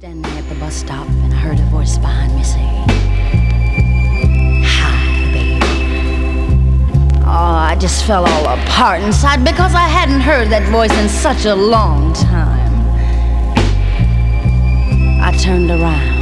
Standing at the bus stop, and I heard a voice behind me say, "Hi, baby." Oh, I just fell all apart inside because I hadn't heard that voice in such a long time. I turned around.